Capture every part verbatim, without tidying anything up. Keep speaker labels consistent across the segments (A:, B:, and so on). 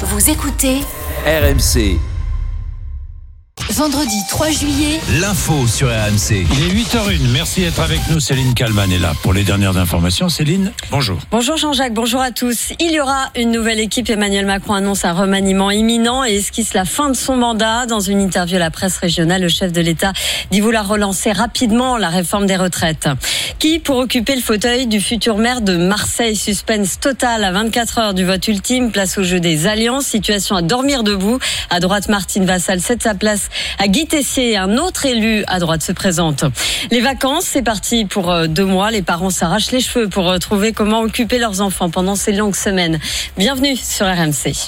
A: Vous écoutez
B: R M C.
A: Vendredi trois juillet,
B: L'info sur R M C.
C: Il est huit heures zéro un, merci d'être avec nous. Céline Kalman est là pour les dernières informations. Céline, bonjour.
D: Bonjour Jean-Jacques, bonjour à tous. Il y aura une nouvelle équipe. Emmanuel Macron annonce un remaniement imminent et esquisse la fin de son mandat. Dans une interview à la presse régionale, le chef de l'État dit vouloir relancer rapidement la réforme des retraites. Qui pour occuper le fauteuil du futur maire de Marseille? Suspense total à vingt-quatre heures du vote ultime. Place au jeu des alliances. Situation à dormir debout. À droite, Martine Vassal cède sa place à Guy Tessier. Un autre élu à droite se présente. Les vacances, c'est parti pour deux mois. Les parents s'arrachent les cheveux pour trouver comment occuper leurs enfants pendant ces longues semaines. Bienvenue sur R M C.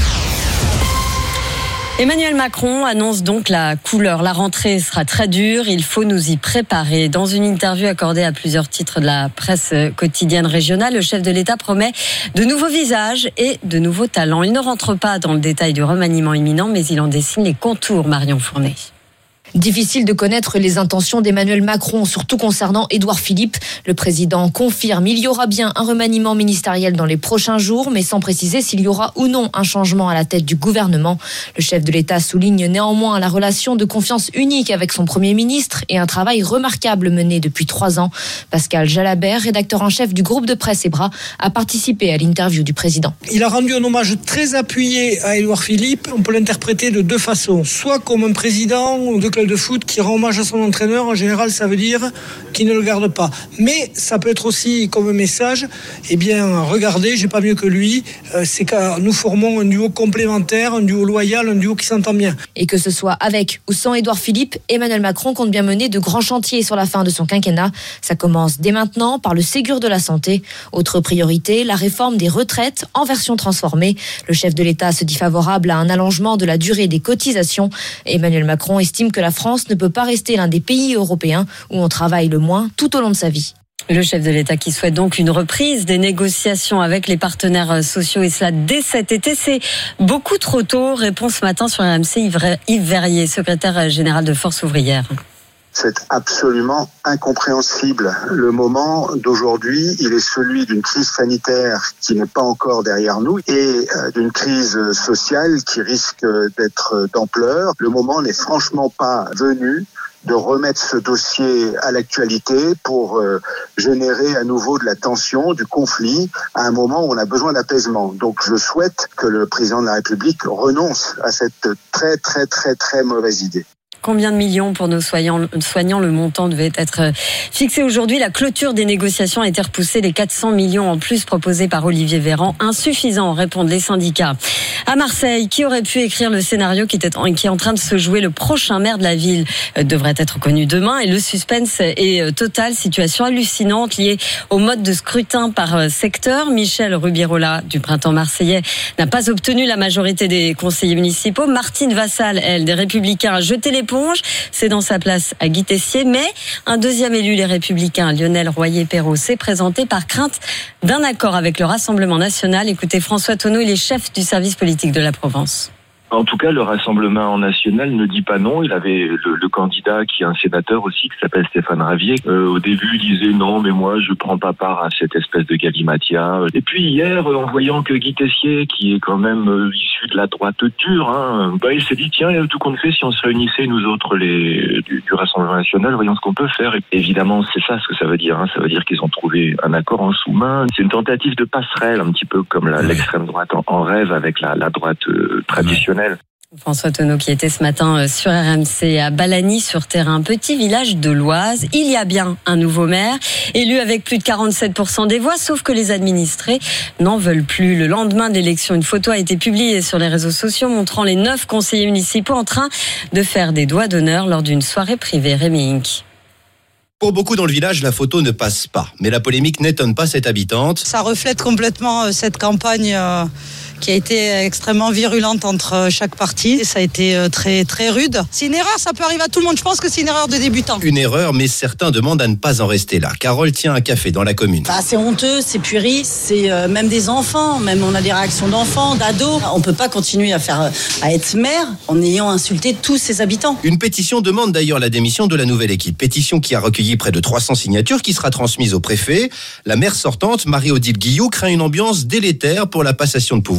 D: Emmanuel Macron annonce donc la couleur. La rentrée sera très dure, il faut nous y préparer. Dans une interview accordée à plusieurs titres de la presse quotidienne régionale, le chef de l'État promet de nouveaux visages et de nouveaux talents. Il ne rentre pas dans le détail du remaniement imminent, mais il en dessine les contours, Marion Fournet.
E: Difficile de connaître les intentions d'Emmanuel Macron, surtout concernant Édouard Philippe. Le président confirme il y aura bien un remaniement ministériel dans les prochains jours, mais sans préciser s'il y aura ou non un changement à la tête du gouvernement. Le chef de l'État souligne néanmoins la relation de confiance unique avec son Premier ministre et un travail remarquable mené depuis trois ans. Pascal Jalabert, rédacteur en chef du groupe de presse EBRA, a participé à l'interview du président.
F: Il a rendu un hommage très appuyé à Édouard Philippe. On peut l'interpréter de deux façons. Soit comme un président de club de foot qui rend hommage à son entraîneur, en général ça veut dire qu'il ne le garde pas. Mais ça peut être aussi comme un message, eh bien regardez, j'ai pas mieux que lui, euh, c'est que nous formons un duo complémentaire, un duo loyal, un duo qui s'entend bien.
E: Et que ce soit avec ou sans Édouard Philippe, Emmanuel Macron compte bien mener de grands chantiers sur la fin de son quinquennat. Ça commence dès maintenant par le Ségur de la santé. Autre priorité, la réforme des retraites en version transformée. Le chef de l'État se dit favorable à un allongement de la durée des cotisations. Emmanuel Macron estime que la France ne peut pas rester l'un des pays européens où on travaille le moins tout au long de sa vie.
D: Le chef de l'État qui souhaite donc une reprise des négociations avec les partenaires sociaux et cela dès cet été. C'est beaucoup trop tôt. Réponse ce matin sur R M C, Yves Verrier, secrétaire général de Force ouvrière.
G: C'est absolument incompréhensible. Le moment d'aujourd'hui, il est celui d'une crise sanitaire qui n'est pas encore derrière nous et d'une crise sociale qui risque d'être d'ampleur. Le moment n'est franchement pas venu de remettre ce dossier à l'actualité pour euh, générer à nouveau de la tension, du conflit, à un moment où on a besoin d'apaisement. Donc je souhaite que le président de la République renonce à cette très très très très mauvaise idée.
D: Combien de millions pour nos soignants, soignants le montant devait être fixé aujourd'hui. La clôture des négociations a été repoussée. Les quatre cents millions en plus proposés par Olivier Véran, insuffisants, répondent les syndicats. À Marseille, qui aurait pu écrire le scénario qui, était en, qui est en train de se jouer? Le prochain maire de la ville devrait être connu demain et le suspense est total. Situation hallucinante liée au mode de scrutin par secteur. Michel Rubirola du Printemps marseillais n'a pas obtenu la majorité des conseillers municipaux. Martine Vassal, elle, des Républicains, a jeté l'éponge. C'est dans sa place à Guy Tessier, mais un deuxième élu, les Républicains, Lionel Royer-Perrot, s'est présenté par crainte d'un accord avec le Rassemblement national. Écoutez François Tonneau, il est chef du service politique de la Provence.
H: En tout cas, le Rassemblement national ne dit pas non. Il avait le, le candidat qui est un sénateur aussi, qui s'appelle Stéphane Ravier. Euh, au début, il disait non, mais moi, je prends pas part à cette espèce de galimatia. Et puis hier, en voyant que Guy Tessier, qui est quand même euh, issu de la droite dure, hein, bah, il s'est dit tiens, tout compte fait, si on se réunissait nous autres les du, du Rassemblement national, voyons ce qu'on peut faire. Et évidemment, c'est ça ce que ça veut dire. Hein. Ça veut dire qu'ils ont trouvé un accord en sous-main. C'est une tentative de passerelle, un petit peu comme la, l'extrême droite en, en rêve avec la, la droite euh, traditionnelle.
D: François Tonneau qui était ce matin sur R M C à Balagny-sur-Terrain, petit village de l'Oise. Il y a bien un nouveau maire, élu avec plus de quarante-sept pour cent des voix, sauf que les administrés n'en veulent plus. Le lendemain de l'élection, une photo a été publiée sur les réseaux sociaux montrant les neuf conseillers municipaux en train de faire des doigts d'honneur lors d'une soirée privée. Rémi Inc.
I: Pour beaucoup dans le village, la photo ne passe pas. Mais la polémique n'étonne pas cette habitante.
J: Ça reflète complètement cette campagne euh, qui a été extrêmement virulente entre chaque parti. Ça a été très, très rude. C'est une erreur, ça peut arriver à tout le monde. Je pense que c'est une erreur de débutant.
I: Une erreur, mais certains demandent à ne pas en rester là. Carole tient un café dans la commune.
K: Bah, c'est honteux, c'est puéri, c'est euh, même des enfants, même on a des réactions d'enfants, d'ados. On peut pas continuer à faire, à être maire en ayant insulté tous ses habitants.
I: Une pétition demande d'ailleurs la démission de la nouvelle équipe. Pétition qui a recueilli près de trois cents signatures, qui sera transmise au préfet. La maire sortante, Marie-Odile Guillot, craint une ambiance délétère pour la passation de pouvoir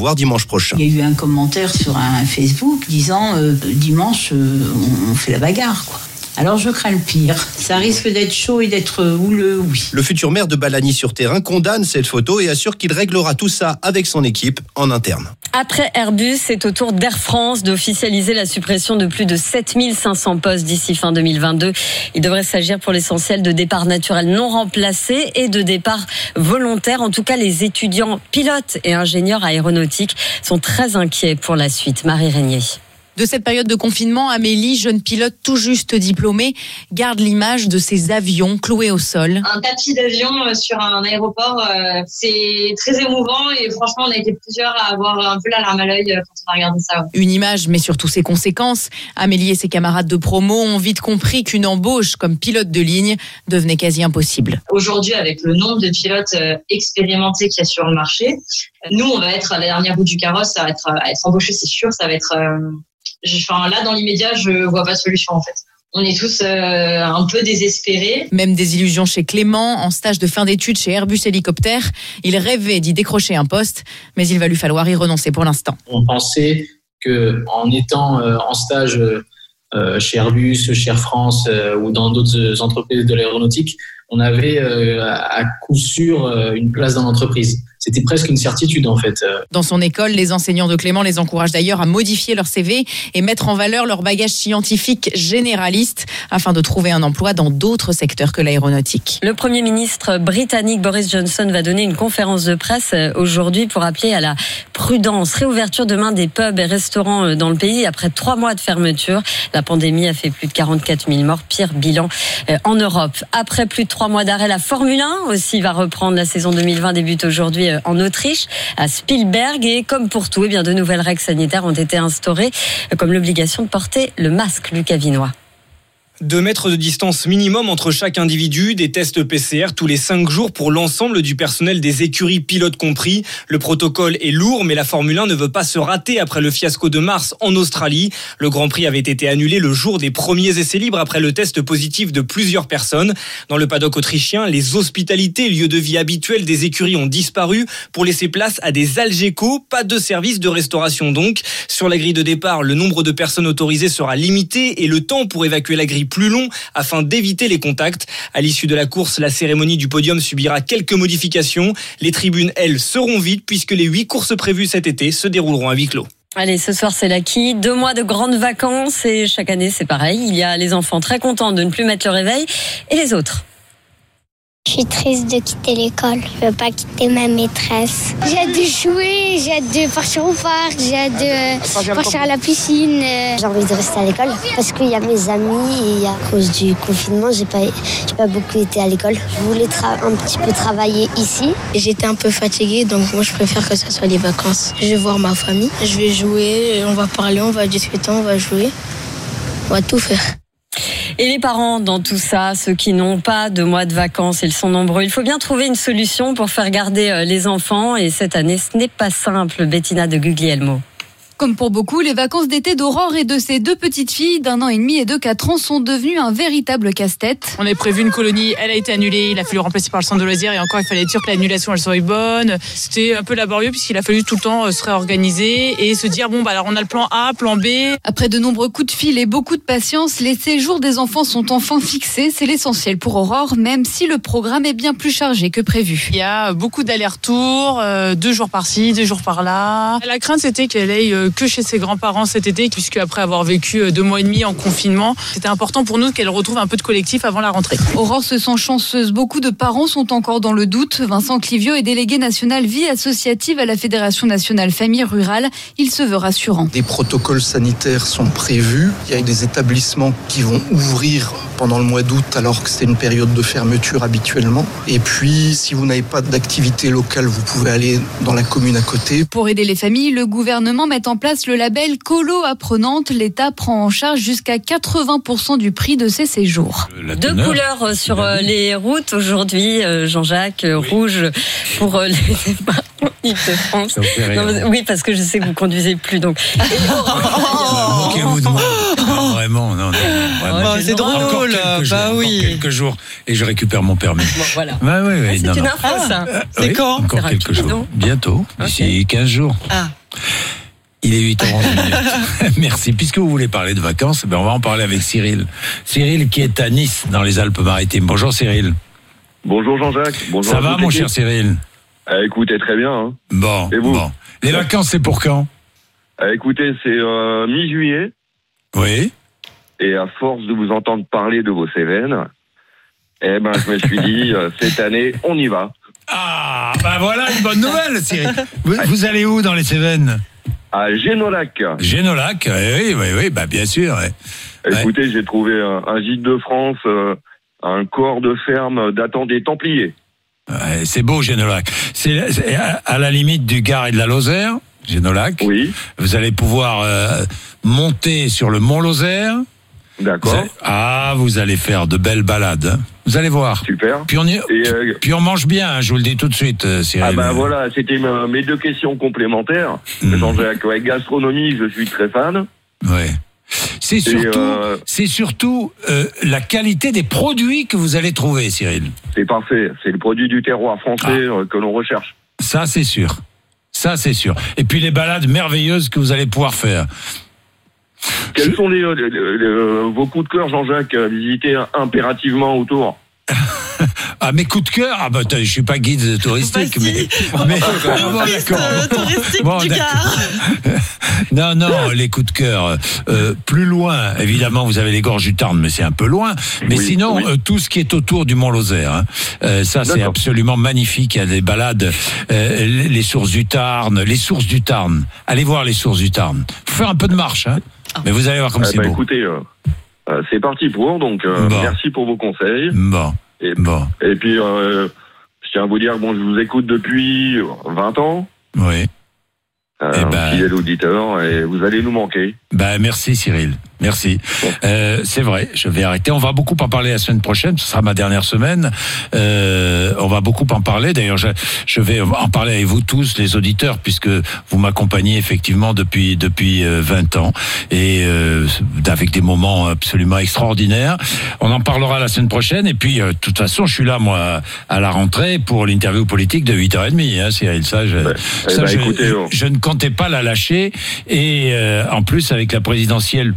I: revoir dimanche prochain.
A: Il y a eu un commentaire sur un Facebook disant euh, dimanche euh, on fait la bagarre, quoi. Alors je crains le pire. Ça risque d'être chaud et d'être houleux, oui.
I: Le futur maire de Balagny-sur-Terrain condamne cette photo et assure qu'il réglera tout ça avec son équipe en interne.
D: Après Airbus, c'est au tour d'Air France d'officialiser la suppression de plus de sept mille cinq cents postes d'ici fin deux mille vingt-deux. Il devrait s'agir pour l'essentiel de départs naturels non remplacés et de départs volontaires. En tout cas, les étudiants pilotes et ingénieurs aéronautiques sont très inquiets pour la suite. Marie Régnier.
L: De cette période de confinement, Amélie, jeune pilote tout juste diplômée, garde l'image de ces avions cloués au sol.
M: Un tapis d'avion sur un aéroport, euh, c'est très émouvant et franchement, on a été plusieurs à avoir un peu la larme à l'œil quand on a regardé ça.
L: Une image, mais surtout ses conséquences. Amélie et ses camarades de promo ont vite compris qu'une embauche comme pilote de ligne devenait quasi impossible.
M: Aujourd'hui, avec le nombre de pilotes expérimentés qu'il y a sur le marché, nous, on va être à la dernière roue du carrosse, ça va être, à être embauché, c'est sûr, ça va être... Euh, Enfin, là, dans l'immédiat, je vois pas de solution, en fait. On est tous euh, un peu désespérés.
L: Même désillusion chez Clément, en stage de fin d'études chez Airbus Hélicoptère. Il rêvait d'y décrocher un poste, mais il va lui falloir y renoncer pour l'instant.
N: On pensait qu'en étant euh, en stage euh, chez Airbus, chez Air France euh, ou dans d'autres entreprises de l'aéronautique, on avait euh, à coup sûr euh, une place dans l'entreprise. C'était presque une certitude en fait.
L: Dans son école, les enseignants de Clément les encouragent d'ailleurs à modifier leur C V et mettre en valeur leur bagage scientifique généraliste afin de trouver un emploi dans d'autres secteurs que l'aéronautique.
D: Le Premier ministre britannique Boris Johnson va donner une conférence de presse aujourd'hui pour appeler à la prudence. Réouverture demain des pubs et restaurants dans le pays après trois mois de fermeture. La pandémie a fait plus de quarante-quatre mille morts, pire bilan en Europe. Après plus de trois mois d'arrêt, la Formule un aussi va reprendre. La saison deux mille vingt débute aujourd'hui en Autriche, à Spielberg, et comme pour tout, eh bien, de nouvelles règles sanitaires ont été instaurées, comme l'obligation de porter le masque, Lucas Vinois.
O: Deux mètres de distance minimum entre chaque individu, des tests P C R tous les cinq jours pour l'ensemble du personnel des écuries, pilotes compris. Le protocole est lourd, mais la Formule un ne veut pas se rater après le fiasco de mars en Australie. Le Grand Prix avait été annulé le jour des premiers essais libres après le test positif de plusieurs personnes. Dans le paddock autrichien, les hospitalités, lieux de vie habituels des écuries, ont disparu pour laisser place à des algécos. Pas de service de restauration donc. Sur la grille de départ, le nombre de personnes autorisées sera limité et le temps pour évacuer la grille plus long afin d'éviter les contacts. À l'issue de la course, la cérémonie du podium subira quelques modifications. Les tribunes, elles, seront vides puisque les huit courses prévues cet été se dérouleront à huis clos.
D: Allez, ce soir c'est l'acquis. Deux mois de grandes vacances et chaque année c'est pareil. Il y a les enfants très contents de ne plus mettre le réveil et les autres.
P: Je suis triste de quitter l'école. Je veux pas quitter ma maîtresse. J'ai hâte de jouer, j'ai hâte de partir au parc, j'ai hâte de partir à la piscine. J'ai envie de rester à l'école parce qu'il y a mes amis et à cause du confinement, j'ai pas, j'ai pas beaucoup été à l'école. Je voulais tra- un petit peu travailler ici. J'étais un peu fatiguée, donc moi je préfère que ce soit les vacances. Je vais voir ma famille, je vais jouer, on va parler, on va discuter, on va jouer. On va tout faire.
D: Et les parents dans tout ça, ceux qui n'ont pas de mois de vacances, ils sont nombreux. Il faut bien trouver une solution pour faire garder les enfants. Et cette année, ce n'est pas simple. Bettina de Guglielmo.
Q: Comme pour beaucoup, les vacances d'été d'Aurore et de ses deux petites filles d'un an et demi et de quatre ans sont devenues un véritable casse-tête.
R: On avait prévu une colonie, elle a été annulée, il a fallu remplacer par le centre de loisirs et encore il fallait être sûr que l'annulation elle soit bonne. C'était un peu laborieux puisqu'il a fallu tout le temps se réorganiser et se dire bon bah alors on a le plan A, plan B.
Q: Après de nombreux coups de fil et beaucoup de patience, les séjours des enfants sont enfin fixés. C'est l'essentiel pour Aurore, même si le programme est bien plus chargé que prévu.
R: Il y a beaucoup d'allers-retours, euh, deux jours par-ci, deux jours par-là. La crainte c'était qu'elle aille euh, que chez ses grands-parents cet été, puisque après avoir vécu deux mois et demi en confinement, c'était important pour nous qu'elle retrouve un peu de collectif avant la rentrée.
Q: Aurore se sent chanceuse. Beaucoup de parents sont encore dans le doute. Vincent Clivio est délégué national vie associative à la Fédération nationale famille rurale. Il se veut rassurant.
S: Des protocoles sanitaires sont prévus. Il y a des établissements qui vont ouvrir pendant le mois d'août alors que c'est une période de fermeture habituellement. Et puis, si vous n'avez pas d'activité locale, vous pouvez aller dans la commune à côté.
Q: Pour aider les familles, le gouvernement met en place le label Colo Apprenante. L'État prend en charge jusqu'à quatre-vingts pour cent du prix de ces séjours.
D: Deux couleurs sur les routes aujourd'hui, Jean-Jacques, rouge pour les Île-de-France. Non, oui, parce que je sais que vous conduisez plus, donc.
C: Moquez-vous de moi. Non, vraiment, non, non, vraiment.
T: Oh, c'est drôle, bah
C: jours,
T: oui.
C: Quelques jours et je récupère mon permis.
D: Bon, voilà.
C: Bah, oui, oui,
D: c'est
C: non,
D: une
C: non.
D: info, ça.
T: C'est
C: oui,
T: quand?
C: Encore quelques jours. Bientôt, d'ici okay. quinze jours.
T: Ah.
C: Il est huit heures onze. Merci. Puisque vous voulez parler de vacances, ben on va en parler avec Cyril. Cyril qui est à Nice, dans les Alpes-Maritimes. Bonjour Cyril.
T: Bonjour Jean-Jacques. Bonjour.
C: Ça va mon cher Cyril?
T: euh, Écoutez, très bien. Hein.
C: Bon,
T: Et vous?
C: Bon. Les vacances, c'est pour quand?
T: euh, Écoutez, c'est euh, mi-juillet.
C: Oui.
T: Et à force de vous entendre parler de vos Cévennes, eh ben, je me suis dit, euh, cette année, on y va.
C: Ah, ben voilà une bonne nouvelle Cyril. Vous, vous allez où dans les Cévennes?
T: À Génolac.
C: Génolac, oui, oui, oui, bah bien sûr. Ouais.
T: Écoutez, ouais. J'ai trouvé un, un gîte de France, euh, un corps de ferme datant des Templiers.
C: Ouais, c'est beau Génolac. C'est, c'est à, à la limite du Gard et de la Lozère, Génolac.
T: Oui.
C: Vous allez pouvoir euh, monter sur le Mont Lozère.
T: D'accord.
C: Vous allez, ah, vous allez faire de belles balades. Hein. Vous allez voir.
T: Super.
C: Puis on, y,
T: et euh,
C: puis on mange bien, hein, je vous le dis tout de suite, euh, Cyril.
T: Ah ben voilà, c'était mes deux questions complémentaires. Mmh. Jean-Jacques, avec gastronomie, je suis très fan.
C: Ouais. C'est surtout,
T: euh,
C: c'est surtout euh, la qualité des produits que vous allez trouver, Cyril.
T: C'est parfait. C'est le produit du terroir français ah. euh, que l'on recherche.
C: Ça, c'est sûr. Ça, c'est sûr. Et puis les balades merveilleuses que vous allez pouvoir faire.
T: Quels sont les, les, les, les, vos coups de cœur, Jean-Jacques, à visiter impérativement autour?
C: Ah, mes coups de cœur, ah bah je suis pas guide touristique, mais, mais bon, d'accord.
L: touristique
C: bon,
L: du
C: Gard. Non, non, les coups de cœur. Euh, plus loin, évidemment, vous avez les gorges du Tarn, mais c'est un peu loin. Mais oui, sinon, oui. Euh, tout ce qui est autour du Mont Lozère, hein, euh, ça c'est d'accord. Absolument magnifique. Il y a des balades, euh, les, les sources du Tarn, les sources du Tarn. Allez voir les sources du Tarn. Faut faire un peu de marche, hein. Ah. Mais vous allez voir comme
T: eh
C: c'est
T: bah,
C: beau.
T: Écoutez, euh, euh, c'est parti pour. Donc, euh, bon. Merci pour vos conseils.
C: Bon.
T: Et,
C: bon.
T: et puis, euh, je tiens à vous dire, bon, je vous écoute depuis vingt ans.
C: Oui.
T: Euh,
C: eh ben,
T: fidèle auditeur, et vous allez nous manquer.
C: Ben, merci Cyril, merci. Bon. Euh, c'est vrai, je vais arrêter. On va beaucoup en parler la semaine prochaine, ce sera ma dernière semaine. Euh, on va beaucoup en parler. D'ailleurs, je, je vais en parler avec vous tous, les auditeurs, puisque vous m'accompagnez effectivement depuis depuis vingt ans et euh, avec des moments absolument extraordinaires. On en parlera la semaine prochaine. Et puis, euh, de toute façon, je suis là moi à la rentrée pour l'interview politique de huit heures trente. Hein, Cyril, ça, je,
T: ben,
C: ça,
T: ben,
C: je,
T: écoutez, on...
C: je ne comptais pas la lâcher. Et euh, en plus, avec la présidentielle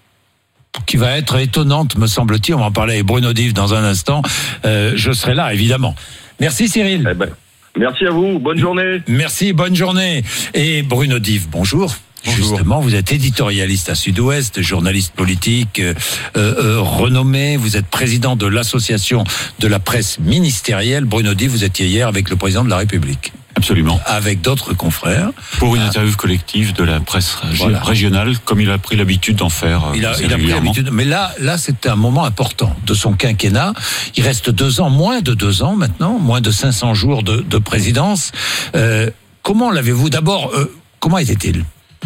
C: qui va être étonnante, me semble-t-il, on va en parler avec Bruno Dive dans un instant, euh, je serai là, évidemment. Merci Cyril.
T: Eh ben, merci à vous, bonne journée.
C: Merci, bonne journée. Et Bruno Dive, bonjour. Bonjour. Justement, vous êtes éditorialiste à Sud-Ouest, journaliste politique euh, euh, renommé. Vous êtes président de l'association de la presse ministérielle. Bruno Dive, vous étiez hier avec le président de la République.
U: Absolument.
C: Avec d'autres confrères.
U: Pour une interview collective de la presse voilà. régionale, comme il a pris l'habitude d'en faire.
C: Il a, il a pris l'habitude. Mais là, là, c'était un moment important de son quinquennat. Il reste deux ans, moins de deux ans maintenant, moins de cinq cents jours de, de présidence. Euh, comment l'avez-vous d'abord euh, comment était-il?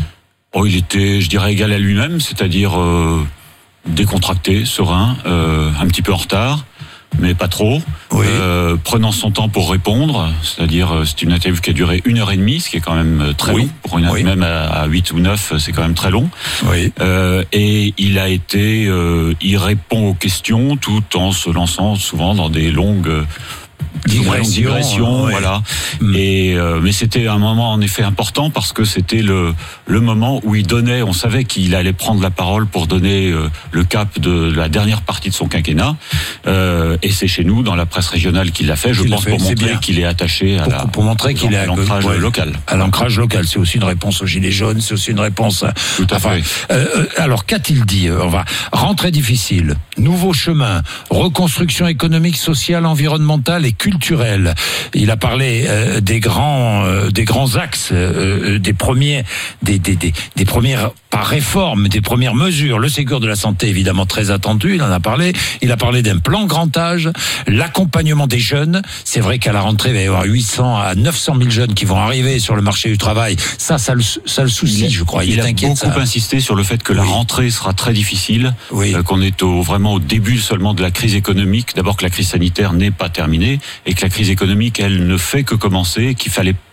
U: Oh, il était, je dirais, égal à lui-même, c'est-à-dire euh, décontracté, serein, euh, un petit peu en retard, mais pas trop.
C: Oui.
U: Euh, prenant son temps pour répondre, c'est-à-dire c'est une interview qui a duré une heure et demie, ce qui est quand même très
C: oui.
U: long. Pour une
C: oui.
U: même à huit ou neuf, c'est quand même très long.
C: Oui.
U: Euh, et il a été, euh, il répond aux questions tout en se lançant souvent dans des longues
C: digression,
U: digression
C: ouais.
U: voilà. Mmh. Et euh, mais c'était un moment en effet important parce que c'était le le moment où il donnait, on savait qu'il allait prendre la parole pour donner euh, le cap de la dernière partie de son quinquennat. Euh, et c'est chez nous, dans la presse régionale, qu'il l'a fait. Je
C: qu'il
U: pense
C: fait,
U: pour montrer qu'il est attaché à
C: pour,
U: la,
C: pour montrer qu'il est à
U: l'ancrage
C: ouais,
U: local.
C: À l'ancrage local, c'est aussi une réponse aux gilets jaunes, c'est aussi une réponse. À,
U: Tout à
C: enfin,
U: fait.
C: Euh, alors qu'a-t-il dit? On va rentrée difficile, nouveau chemin, reconstruction économique, sociale, environnementale et culturelle. Il a parlé euh, des grands, euh, des grands axes, euh, des premiers, des, des, des, des premières par réforme, des premières mesures. Le Ségur de la santé, évidemment très attendu. Il en a parlé. Il a parlé d'un plan grand âge, l'accompagnement des jeunes. C'est vrai qu'à la rentrée, il va y avoir huit cents à neuf cent mille jeunes qui vont arriver sur le marché du travail. Ça, ça le, ça le soucie, je crois. Il,
U: il
C: est
U: a
C: inquiet
U: beaucoup
C: de ça.
U: insisté sur le fait que oui. la rentrée sera très difficile,
C: oui.
U: euh, qu'on est au, vraiment au début seulement de la crise économique. D'abord que la crise sanitaire n'est pas terminée et que la crise économique, elle ne fait que commencer, qu'il fallait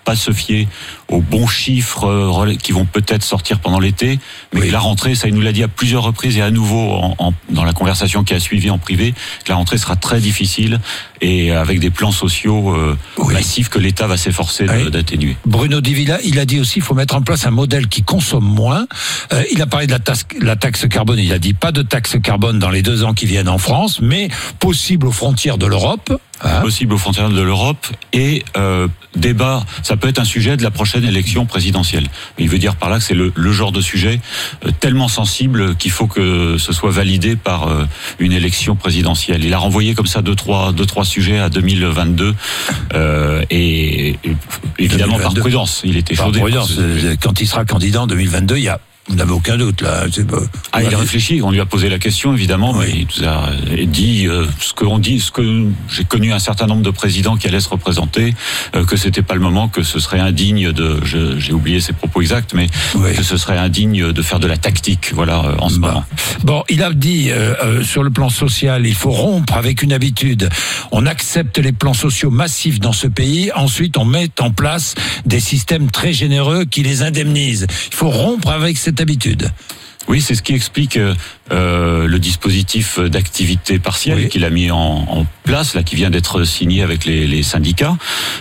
U: pas se fier aux bons chiffres euh, qui vont peut-être sortir pendant l'été, mais oui. que la rentrée, ça il nous l'a dit à plusieurs reprises et à nouveau en, en, dans la conversation qui a suivi en privé, que la rentrée sera très difficile et avec des plans sociaux euh, oui. massifs que l'État va s'efforcer oui. d'atténuer.
C: Bruno Divilla, il a dit aussi qu'il faut mettre en place un modèle qui consomme moins. Euh, il a parlé de la taxe, la taxe carbone. Il a dit pas de taxe carbone dans les deux ans qui viennent en France, mais possible aux frontières de l'Europe.
U: Hein. Possible aux frontières de l'Europe et euh, débat, ça peut être un sujet de la prochaine élection présidentielle. Il veut dire par là que c'est le, le genre de sujet euh, tellement sensible qu'il faut que ce soit validé par euh, une élection présidentielle. Il a renvoyé comme ça deux trois deux trois sujets à deux mille vingt-deux euh, et, et évidemment deux mille vingt-deux. Par prudence. Il était chaud.
C: Par prudence. Quand il sera candidat en deux mille vingt-deux, il y a vous n'avez aucun doute là. C'est pas...
U: Ah, il a réfléchi. On lui a posé la question évidemment, oui. mais il nous a dit euh, ce que on dit, ce que j'ai connu un certain nombre de présidents qui allaient se représenter, euh, que c'était pas le moment, que ce serait indigne de. Je, j'ai oublié ses propos exacts, mais oui. que ce serait indigne de faire de la tactique. Voilà, euh, en ce
C: bah.
U: moment.
C: Bon, il a dit euh, euh, sur le plan social, il faut rompre avec une habitude. On accepte les plans sociaux massifs dans ce pays. Ensuite, on met en place des systèmes très généreux qui les indemnisent. Il faut rompre avec cette habitude.
U: Oui, c'est ce qui explique euh, le dispositif d'activité partielle oui. qu'il a mis en, en place, là, qui vient d'être signé avec les, les syndicats,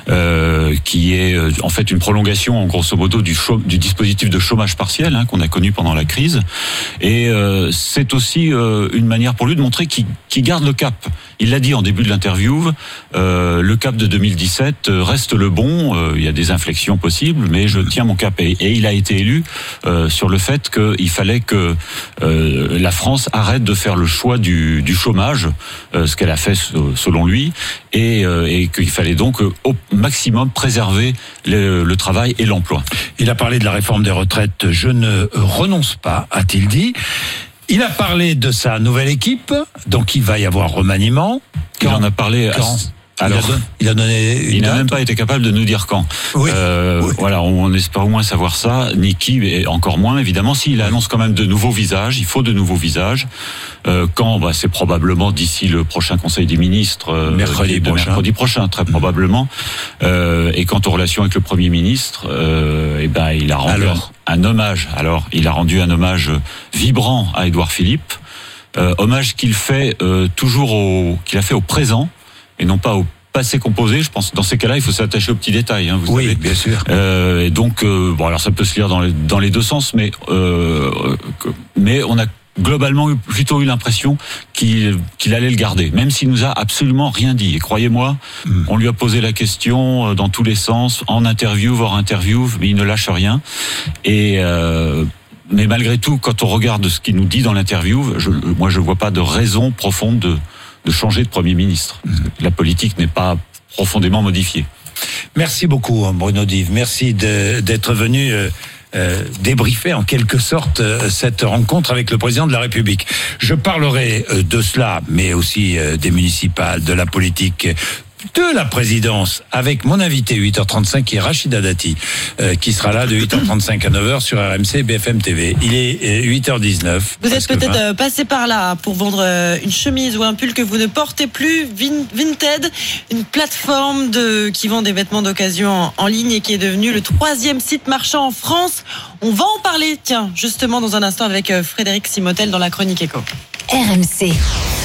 U: euh, qui est en fait une prolongation, en grosso modo, du, chau- du dispositif de chômage partiel hein, qu'on a connu pendant la crise. Et euh, c'est aussi euh, une manière pour lui de montrer qu'il, qu'il garde le cap. Il l'a dit en début de l'interview, euh, le cap de deux mille dix-sept reste le bon. Euh, il y a des inflexions possibles, mais je tiens mon cap. Et, et il a été élu euh, sur le fait qu'il fallait que que euh, la France arrête de faire le choix du, du chômage, euh, ce qu'elle a fait selon lui, et, euh, et qu'il fallait donc euh, au maximum préserver le, le travail et l'emploi.
C: Il a parlé de la réforme des retraites. Je ne renonce pas, a-t-il dit. Il a parlé de sa nouvelle équipe, donc il va y avoir remaniement.
U: Quand, il en a parlé
C: quand
U: à...
C: Alors, il, a, il a donné. Une
U: il n'a
C: date.
U: même pas été capable de nous dire quand.
C: Oui.
U: Euh,
C: oui.
U: Voilà, on, on espère au moins savoir ça. Ni qui, et encore moins évidemment. S'il annonce quand même de nouveaux visages, il faut de nouveaux visages. Euh, quand, bah, c'est probablement d'ici le prochain Conseil des ministres, euh,
C: mercredi,
U: de
C: prochain.
U: mercredi prochain, très probablement. Euh, et quant aux relations avec le Premier ministre, euh, et ben, il a rendu un, un hommage. Alors, il a rendu un hommage vibrant à Édouard Philippe, euh, hommage qu'il fait euh, toujours au, qu'il a fait au présent et non pas au passé composé. Je pense que dans ces cas-là, il faut s'attacher aux petits détails. Hein, vous
C: oui,
U: savez.
C: Bien sûr.
U: Euh, et donc, euh, bon, alors ça peut se lire dans les, dans les deux sens, mais euh, mais on a globalement plutôt eu l'impression qu'il, qu'il allait le garder, même s'il nous a absolument rien dit. Et croyez-moi, mmh. on lui a posé la question dans tous les sens, en interview, voire interview, mais il ne lâche rien. Et euh, mais malgré tout, quand on regarde ce qu'il nous dit dans l'interview, je, moi, je vois pas de raison profonde de de changer de Premier ministre. Mmh. La politique n'est pas profondément modifiée.
C: Merci beaucoup, Bruno Dive. Merci de, d'être venu euh, euh, débriefer en quelque sorte euh, cette rencontre avec le président de la République. Je parlerai euh, de cela, mais aussi euh, des municipales, de la politique, de la présidence, avec mon invité huit heures trente-cinq qui est Rachida Dati, euh, qui sera là de huit heures trente-cinq à neuf heures sur R M C et B F M T V. Il est euh, huit heures dix-neuf.
B: Vous êtes peut-être euh, passé par là pour vendre euh, une chemise ou un pull que vous ne portez plus. Vin- Vinted, une plateforme de, qui vend des vêtements d'occasion en, en ligne et qui est devenue le troisième site marchand en France. On va en parler, tiens, justement dans un instant avec euh, Frédéric Simotel dans la Chronique Éco.
V: R M C.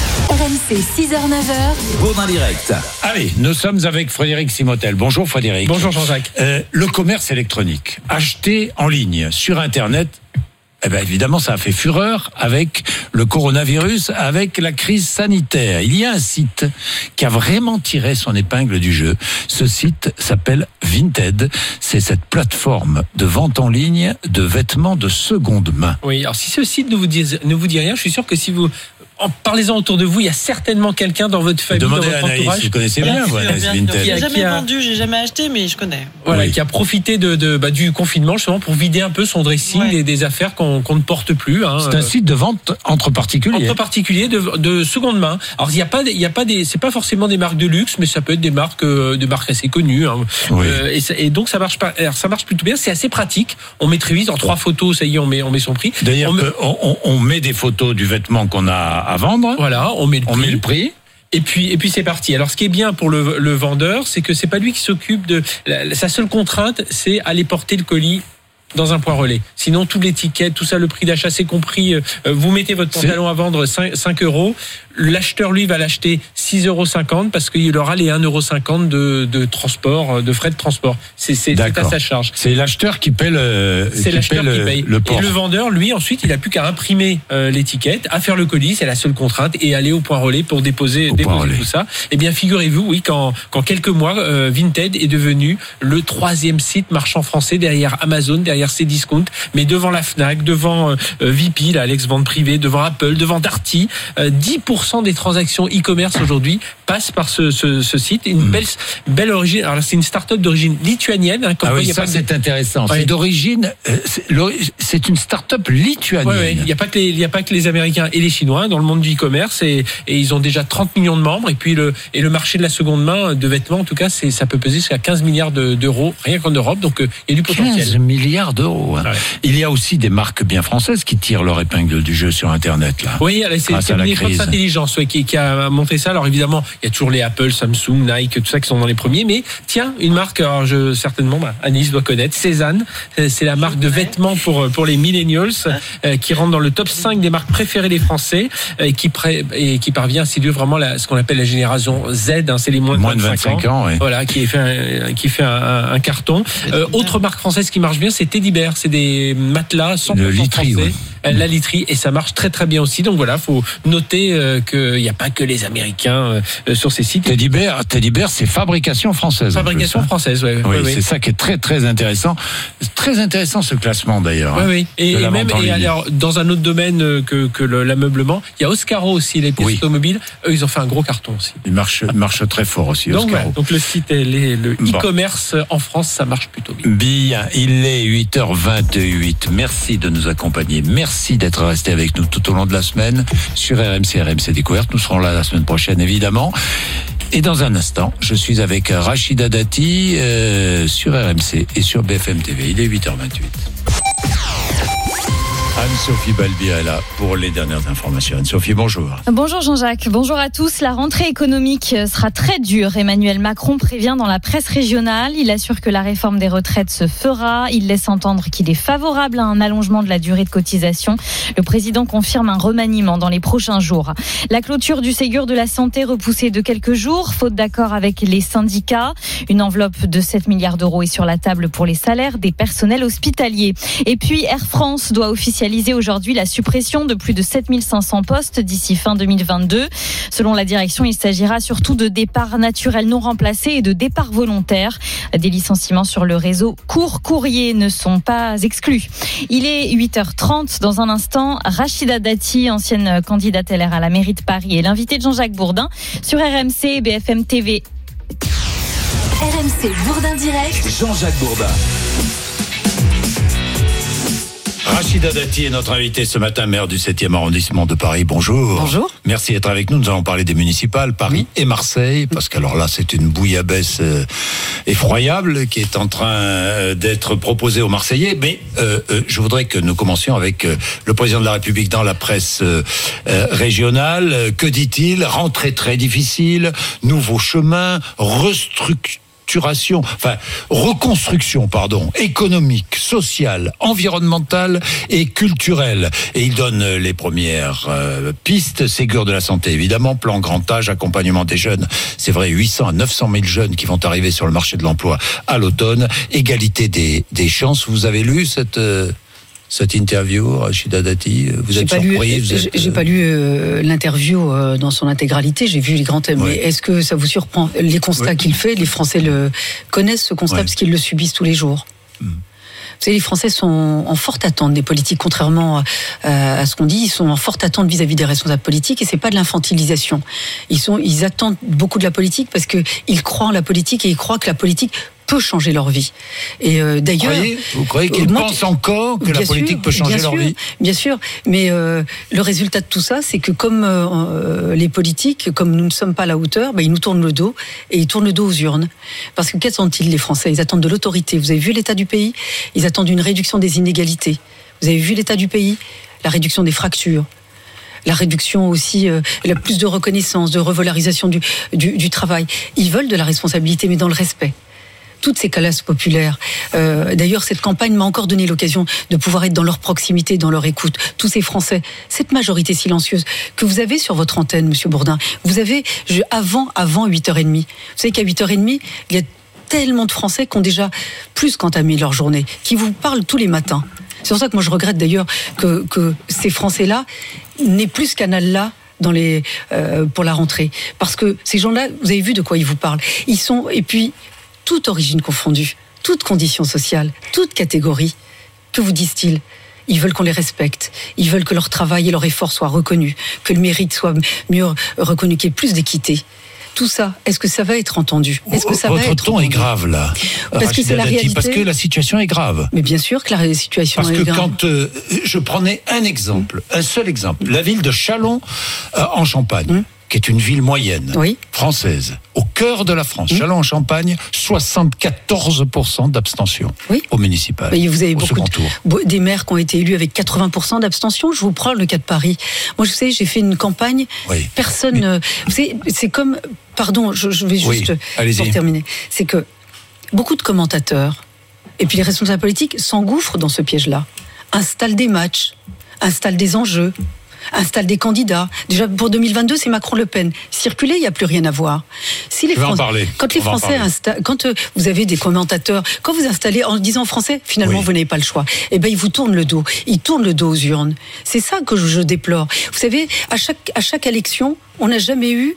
V: R M C, six heures neuf heures.
C: Bourdin Direct. Allez, nous sommes avec Frédéric Simotel. Bonjour Frédéric.
W: Bonjour Jean-Jacques.
C: Euh, le commerce électronique, acheter en ligne, sur Internet, eh bien évidemment ça a fait fureur avec le coronavirus, avec la crise sanitaire. Il y a un site qui a vraiment tiré son épingle du jeu. Ce site s'appelle Vinted. C'est cette plateforme de vente en ligne de vêtements de seconde main.
W: Oui, alors si ce site ne vous dit, ne vous dit rien, je suis sûr que si vous... En parlez-en autour de vous, il y a certainement quelqu'un dans votre famille,
C: Demandez
W: dans votre
C: à Anaïs,
W: entourage.
C: vous connaissez bien,
B: bien,
C: voilà,
B: bien
C: Vinted.
B: Qui a jamais
W: qui a...
B: vendu, j'ai jamais acheté, mais je connais.
W: Voilà,
C: oui.
W: qui a profité de, de bah, du confinement justement pour vider un peu son dressing
B: ouais.
W: des, des affaires qu'on, qu'on ne porte plus. Hein.
C: C'est un site de vente entre particuliers.
W: Entre particuliers de, de seconde main. Alors il y a pas, il y a pas des, c'est pas forcément des marques de luxe, mais ça peut être des marques, des marques assez connues. Hein.
C: Oui.
W: Euh, et, ça, et donc ça marche pas. Alors, ça marche plutôt bien. C'est assez pratique. On met très vite en trois photos. Ça y est, on met, on met son prix.
C: D'ailleurs,
W: on met,
C: on, on met des photos du vêtement qu'on a à vendre.
W: Voilà, on met le prix.
C: On met le prix.
W: Et puis, et puis c'est parti. Alors, ce qui est bien pour le, le vendeur, c'est que c'est pas lui qui s'occupe de. La, sa seule contrainte, c'est aller porter le colis dans un point relais. Sinon, toute l'étiquette, tout ça, le prix d'achat, c'est compris. Vous mettez votre pantalon à vendre cinq euros. L'acheteur, lui, va l'acheter six euros cinquante parce qu'il aura les un euro cinquante de, de transport, de frais de transport. C'est, c'est, c'est à sa charge.
C: C'est l'acheteur qui paie le,
W: c'est
C: qui
W: l'acheteur
C: paie
W: qui
C: le,
W: paye.
C: le port.
W: Et le vendeur, lui, ensuite, il a plus qu'à imprimer euh, l'étiquette, à faire le colis, c'est la seule contrainte, et aller au point relais pour déposer, déposer tout ça. Eh bien, figurez-vous, oui, qu'en, qu'en quelques mois, euh, Vinted est devenu le troisième site marchand français derrière Amazon, derrière Cdiscount, mais devant la Fnac, devant euh, V P, là, l'ex-vente privée, devant Apple, devant Darty. Euh, dix pour cent des transactions e-commerce aujourd'hui passent par ce, ce, ce site. Une mmh. belle, belle origine. Alors, c'est une start-up d'origine lituanienne. Hein,
C: ah oui,
W: y a
C: ça,
W: pas
C: c'est
W: de...
C: intéressant.
W: Ouais.
C: C'est d'origine, euh, c'est, c'est une start-up lituanienne.
W: Ouais, ouais. Il n'y a pas que les, il y a pas que les Américains et les Chinois dans le monde du e-commerce, et, et ils ont déjà trente millions de membres. Et puis le, et le marché de la seconde main de vêtements, en tout cas, c'est, ça peut peser jusqu'à quinze milliards de, d'euros, rien qu'en Europe. Donc, euh, il y a du potentiel.
C: quinze milliards d'euros. Hein.
W: Ouais.
C: Il y a aussi des marques bien françaises qui tirent leur épingle du jeu sur Internet, là.
W: Oui, c'est le cabinet Fox Intelligence, ouais, qui, qui a montré ça. Alors évidemment, il y a toujours les Apple, Samsung, Nike, tout ça qui sont dans les premiers. Mais tiens, une marque, alors je, certainement, bah, Anis doit connaître, Cézanne. C'est la marque de vêtements pour pour les millennials, euh, qui rentre dans le top cinq des marques préférées des Français, et qui pré, et qui parvient à séduire vraiment la, ce qu'on appelle la génération Z. Hein, c'est les moins de
C: moins
W: vingt-cinq,
C: vingt-cinq ans. ans ouais.
W: Voilà, qui fait un, qui fait un, un carton. Euh, autre marque française qui marche bien, c'est Teddy Bear. C'est des matelas cent pour cent
C: literie,
W: français.
C: Ouais.
W: La literie, et ça marche très très bien aussi. Donc voilà, faut noter euh, qu'il n'y a pas que les Américains euh, sur ces sites.
C: Teddy Bear, Teddy Bear, c'est fabrication française.
W: Fabrication
C: plus,
W: française, ouais.
C: Oui,
W: ouais,
C: c'est
W: ouais.
C: ça qui est très très intéressant. Très intéressant ce classement d'ailleurs.
W: Oui,
C: hein,
W: oui. Et, et même et alors, dans un autre domaine que, que le, l'ameublement, il y a Oscaro aussi, les pièces oui. automobiles. Eux, ils ont fait un gros carton aussi.
C: Ils marchent, ils marchent très fort aussi,
W: donc,
C: Oscaro.
W: Ouais, donc le site, les, le bon. e-commerce en France, ça marche plutôt bien.
C: Bien, il est huit heures vingt-huit. Merci de nous accompagner. Merci d'être resté avec nous tout au long de la semaine sur R M C, R M C Découverte. Nous serons là la semaine prochaine, évidemment. Et dans un instant, je suis avec Rachida Dati euh, sur R M C et sur B F M T V. Il est huit heures vingt-huit. Anne-Sophie Balbir est là pour les dernières informations. Anne-Sophie, bonjour.
E: Bonjour Jean-Jacques, bonjour à tous. La rentrée économique sera très dure. Emmanuel Macron prévient dans la presse régionale. Il assure que la réforme des retraites se fera. Il laisse entendre qu'il est favorable à un allongement de la durée de cotisation. Le président confirme un remaniement dans les prochains jours. La clôture du Ségur de la Santé repoussée de quelques jours, faute d'accord avec les syndicats. Une enveloppe de sept milliards d'euros est sur la table pour les salaires des personnels hospitaliers. Et puis Air France doit officialiser aujourd'hui la suppression de plus de sept mille cinq cents postes d'ici fin deux mille vingt-deux. Selon la direction, il s'agira surtout de départs naturels non remplacés et de départs volontaires. Des licenciements sur le réseau court courrier ne sont pas exclus. Il est huit heures trente. Dans un instant, Rachida Dati, ancienne candidate L R à la mairie de Paris, est l'invitée de Jean-Jacques Bourdin sur R M C et B F M T V.
V: R M C Bourdin Direct.
C: Jean-Jacques Bourdin. Rachida Dati est notre invitée ce matin, maire du septième arrondissement de Paris. Bonjour.
E: Bonjour.
C: Merci d'être avec nous. Nous allons parler des municipales, Paris oui. et Marseille, parce qu'alors là, c'est une bouillabaisse euh, effroyable qui est en train euh, d'être proposée aux Marseillais. Mais euh, euh, je voudrais que nous commencions avec euh, le président de la République dans la presse euh, euh, régionale. Que dit-il ? Rentrée très difficile, nouveau chemin, restructuration. Enfin, reconstruction, pardon, économique, sociale, environnementale et culturelle. Et il donne les premières euh, pistes. Ségur de la santé, évidemment, plan grand âge, accompagnement des jeunes. C'est vrai, huit cents à neuf cent mille jeunes qui vont arriver sur le marché de l'emploi à l'automne. Égalité des, des chances. Vous avez lu cette... Euh Cette interview, Rachida Dati, vous
F: j'ai
C: êtes
F: pas
C: surprise
F: lu,
C: vous êtes...
F: J'ai pas lu euh, l'interview euh, dans son intégralité, j'ai vu les grands thèmes. Oui. Mais est-ce que ça vous surprend ? Les constats oui. qu'il fait, les Français le connaissent, ce constat, oui. parce qu'ils le subissent tous les jours. Mm. Vous savez, les Français sont en forte attente des politiques, contrairement à ce qu'on dit, ils sont en forte attente vis-à-vis des responsables politiques, et c'est pas de l'infantilisation. Ils sont, ils attendent beaucoup de la politique parce que ils croient en la politique et ils croient que la politique peut changer leur vie. Et euh, d'ailleurs,
C: vous croyez, vous croyez qu'ils moi, pensent encore que la politique sûr, peut changer leur
F: sûr,
C: vie ?
F: Bien sûr, mais euh, le résultat de tout ça, c'est que comme euh, les politiques, comme nous ne sommes pas à la hauteur, bah, ils nous tournent le dos et ils tournent le dos aux urnes. Parce que qu'attendent-ils les Français ? Ils attendent de l'autorité. Vous avez vu l'état du pays ? Ils attendent une réduction des inégalités. Vous avez vu l'état du pays ? La réduction des fractures. la réduction aussi, euh, la plus de reconnaissance, de revalorisation du, du, du travail. Ils veulent de la responsabilité, mais dans le respect. Toutes ces classes populaires. Euh, d'ailleurs, cette campagne m'a encore donné l'occasion de pouvoir être dans leur proximité, dans leur écoute. Tous ces Français, cette majorité silencieuse que vous avez sur votre antenne, Monsieur Bourdin, vous avez je, avant, avant huit heures trente. Vous savez qu'à huit heures trente, il y a tellement de Français qui ont déjà plus qu'entamé leur journée, qui vous parlent tous les matins. C'est pour ça que moi je regrette d'ailleurs que, que ces Français-là n'aient plus ce canal-là dans les, euh, pour la rentrée. Parce que ces gens-là, vous avez vu de quoi ils vous parlent. Ils sont, et puis, toute origine confondue, toute condition sociale, toute catégorie. Que vous disent-ils ? Ils veulent qu'on les respecte. Ils veulent que leur travail et leur effort soient reconnus, que le mérite soit mieux reconnu, qu'il y ait plus d'équité. Tout ça, est-ce que ça va être entendu ? Est-ce que ça
C: Votre
F: va être
C: ton
F: entendu ?
C: est grave là.
F: Parce
C: Rachida
F: que c'est la
C: Dati,
F: réalité.
C: Parce que la situation est grave.
F: Mais bien sûr que la situation
C: parce
F: est
C: que
F: grave.
C: Parce que quand euh, je prenais un exemple, un seul exemple, la ville de Châlons euh, en Champagne. Mmh. qui est une ville moyenne,
F: oui.
C: française, au cœur de la France. Mmh. Châlons-en-Champagne, soixante-quatorze pour cent d'abstention
F: oui.
C: au municipal.
F: Mais vous avez
C: au
F: beaucoup de, des maires qui ont été élus avec quatre-vingts pour cent d'abstention. Je vous prends le cas de Paris. Moi, je sais, j'ai fait une campagne. Oui. Personne. Mais... Vous savez, c'est comme. Pardon, je, je vais juste
C: oui,
F: pour terminer. C'est que beaucoup de commentateurs et puis les responsables politiques s'engouffrent dans ce piège-là. Installent des matchs, installent des enjeux. Installe des candidats. Déjà pour deux mille vingt-deux, c'est Macron-Le Pen. Circuler, il n'y a plus rien à voir. Si les Français, quand les Français installent, quand euh, vous avez des commentateurs, quand vous installez en disant français, finalement oui. vous n'avez pas le choix. Eh ben ils vous tournent le dos. Ils tournent le dos aux urnes. C'est ça que je, je déplore. Vous savez, à chaque à chaque élection, on n'a jamais eu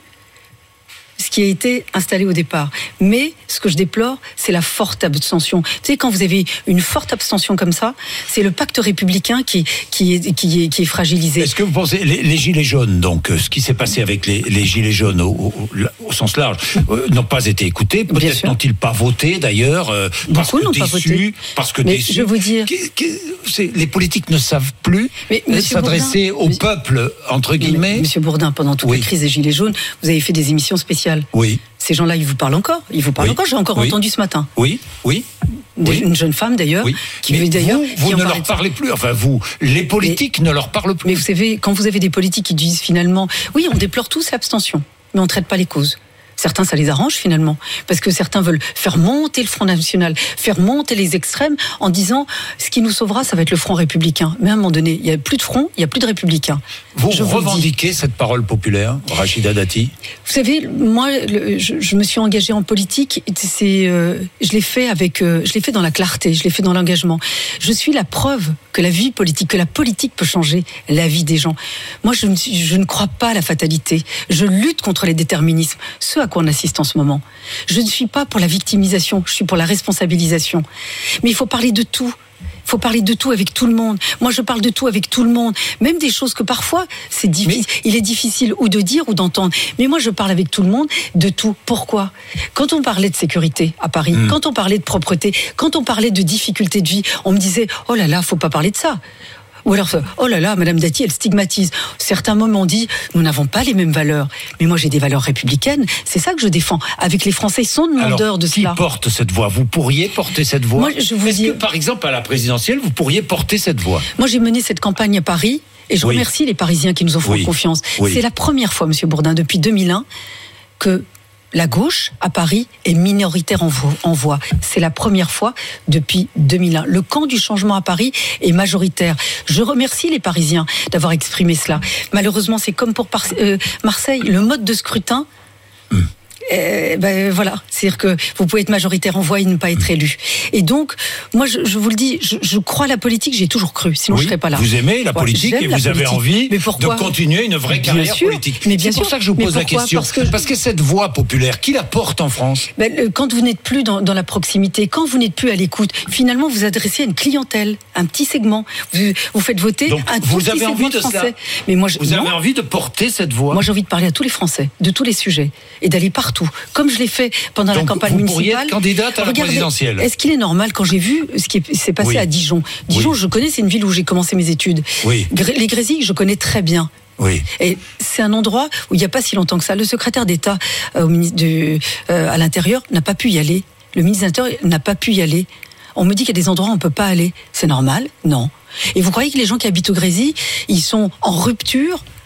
F: ce qui a été installé au départ. Mais ce que je déplore, c'est la forte abstention. Vous savez, quand vous avez une forte abstention comme ça, c'est le pacte républicain qui, qui, est, qui, est, qui est fragilisé.
C: Est-ce que vous pensez, les, les gilets jaunes, donc, ce qui s'est passé avec les, les gilets jaunes au, au, au sens large, euh, n'ont pas été écoutés, peut-être n'ont-ils pas voté d'ailleurs, euh, parce
F: Beaucoup
C: que
F: n'ont
C: déçus,
F: pas voté.
C: parce que
F: Mais
C: déçus.
F: je veux dire...
C: Qu- qu- c'est, les politiques ne savent plus
F: mais,
C: s'adresser
F: Bourdin,
C: au
F: mais,
C: peuple, entre guillemets.
F: Mais, Monsieur Bourdin, pendant toute oui. la crise des gilets jaunes, vous avez fait des émissions spéciales.
C: Oui.
F: Ces gens-là, ils vous parlent encore. Ils vous parlent
C: oui.
F: encore. J'ai encore
C: oui.
F: entendu ce matin.
C: Oui, oui.
F: Des,
C: oui.
F: Une jeune femme d'ailleurs.
C: Oui.
F: Qui
C: mais
F: d'ailleurs.
C: Vous, vous
F: qui
C: ne leur parlez plus. Enfin, vous, les politiques mais, ne leur parlent plus.
F: Mais vous savez, quand vous avez des politiques qui disent finalement, oui, on déplore tous l'abstention, mais on ne traite pas les causes. Certains, ça les arrange finalement, parce que certains veulent faire monter le Front National, faire monter les extrêmes, en disant ce qui nous sauvera, ça va être le Front républicain. Mais à un moment donné, il n'y a plus de Front, il n'y a plus de républicains.
C: Vous je revendiquez vous cette parole populaire, Rachida Dati ?
F: Vous savez, moi, le, je, je me suis engagée en politique. C'est, euh, je l'ai fait avec, euh, je l'ai fait dans la clarté, je l'ai fait dans l'engagement. Je suis la preuve que la vie politique, que la politique peut changer la vie des gens. Moi, je ne, je ne crois pas à la fatalité. Je lutte contre les déterminismes. Ce à quoi on assiste en ce moment. Je ne suis pas pour la victimisation, je suis pour la responsabilisation. Mais il faut parler de tout. Il faut parler de tout avec tout le monde. Moi, je parle de tout avec tout le monde. Même des choses que parfois, c'est difficile. Mais... il est difficile ou de dire ou d'entendre. Mais moi, je parle avec tout le monde de tout. Pourquoi ? Quand on parlait de sécurité à Paris, mmh. quand on parlait de propreté, quand on parlait de difficultés de vie, on me disait « Oh là là, faut pas parler de ça ». Ou alors, oh là là, Madame Dati, elle stigmatise. Certains moments ont dit, nous n'avons pas les mêmes valeurs. Mais moi, j'ai des valeurs républicaines. C'est ça que je défends. Avec les Français, ils sont demandeurs
C: alors,
F: de
C: qui
F: cela.
C: Qui porte cette voix ? Vous pourriez porter cette voix ?
F: Moi, je vous
C: Est-ce
F: dis...
C: que, par exemple, à la présidentielle, vous pourriez porter cette voix ?
F: Moi, j'ai mené cette campagne à Paris. Et je oui. remercie les Parisiens qui nous ont fait
C: oui.
F: confiance.
C: Oui.
F: C'est la première fois, Monsieur Bourdin, depuis deux mille un, que la gauche, à Paris, est minoritaire en voix. C'est la première fois depuis deux mille un. Le camp du changement à Paris est majoritaire. Je remercie les Parisiens d'avoir exprimé cela. Malheureusement, c'est comme pour Par- euh, Marseille, le mode de scrutin... Mmh. Euh, ben voilà, c'est-à-dire que vous pouvez être majoritaire en voix et ne pas être élu. Et donc, moi, je, je vous le dis, je, je crois à la politique, j'ai toujours cru, sinon
C: oui,
F: je serais pas là.
C: Vous aimez la politique ouais, et vous avez envie de continuer une vraie
F: bien
C: carrière
F: sûr,
C: politique.
F: Mais bien
C: c'est pour
F: sûr.
C: ça que je vous pose
F: pourquoi
C: la question.
F: Parce que,
C: Parce que cette voix populaire, qui la porte en France ?
F: ben, quand vous n'êtes plus dans, dans la proximité, quand vous n'êtes plus à l'écoute, finalement, vous adressez à une clientèle, un petit segment. Vous, vous faites voter
C: donc,
F: un tout
C: vous
F: petit
C: avez
F: segment
C: envie
F: de
C: de
F: Français.
C: cela.
F: Mais moi, je,
C: vous
F: non.
C: avez envie de porter cette voix ?
F: Moi, j'ai envie de parler à tous les Français, de tous les sujets, et d'aller partout, comme je l'ai fait pendant
C: donc,
F: la campagne
C: vous
F: municipale.
C: Vous pourriez être candidate à la
F: Regardez,
C: présidentielle.
F: Est-ce qu'il est normal, quand j'ai vu ce qui s'est passé
C: oui.
F: à Dijon, Dijon,
C: oui.
F: je connais, c'est une ville où j'ai commencé mes études.
C: Oui.
F: Les Grésilles, je connais très bien.
C: Oui.
F: Et c'est un endroit où il n'y a pas si longtemps que ça. Le secrétaire d'État euh, au ministre de, euh, à l'Intérieur n'a pas pu y aller. Le ministre de l'Intérieur n'a pas pu y aller. On me dit qu'il y a des endroits où on ne peut pas aller. C'est normal ? Non. Et vous croyez que les gens qui habitent au Grésilles, ils sont en rupture